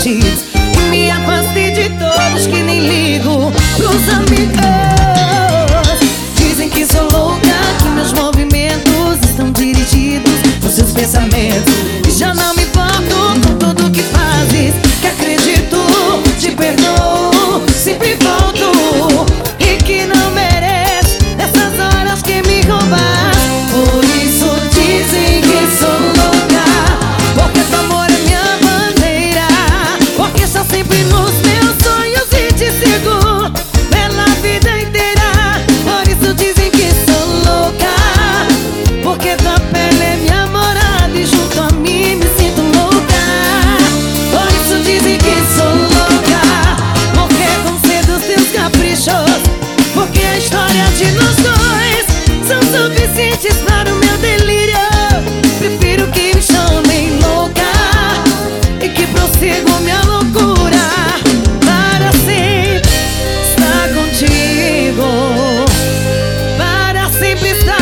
sentidos e me afastei de todos que nem ligo pros amigos. Dizem que sou louca, que meus movimentos estão dirigidos por seus pensamentos. E já não me importo com tudo que fazes, que acredito, te perdoo, sempre volto, e que não merece nessas horas que me roubas. Por isso dizem que sou louca, porque teu amor é minha bandeira, porque estou sempre nos meus sonhos e te sigo pela vida inteira. Por isso dizem que sou louca, porque tua pele é minha morada e junto a mim me sinto louca. Por isso dizem que sou louca, porque concedo os teus caprichos, porque a história de nós dois são suficientes para o meu delírio. Prefiro que me chamem louca e que prossigo minha loucura para sempre estar contigo, para sempre estar